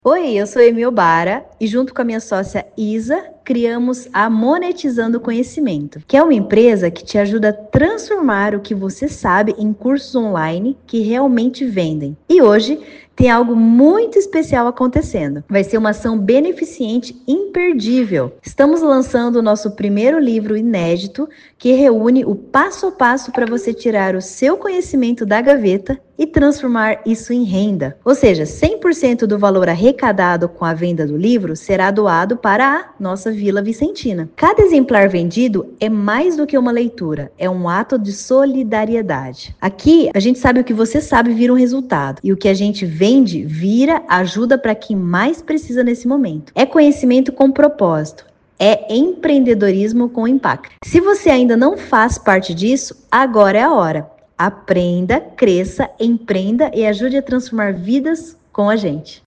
Oi, eu sou Emil Bara e junto com a minha sócia Isa, criamos a Monetizando o Conhecimento, que é uma empresa que te ajuda a transformar o que você sabe em cursos online que realmente vendem. E hoje tem algo muito especial acontecendo. Vai ser uma ação beneficente imperdível. Estamos lançando o nosso primeiro livro inédito que reúne o passo a passo para você tirar o seu conhecimento da gaveta e transformar isso em renda. Ou seja, 100% do valor arrecadado com a venda do livro será doado para a nossa Vila Vicentina. Cada exemplar vendido é mais do que uma leitura, é um ato de solidariedade. Aqui, a gente sabe o que você sabe vira um resultado, e o que a gente vende vira ajuda para quem mais precisa nesse momento. É conhecimento com propósito. É empreendedorismo com impacto. Se você ainda não faz parte disso, agora é a hora. Aprenda, cresça, empreenda e ajude a transformar vidas com a gente.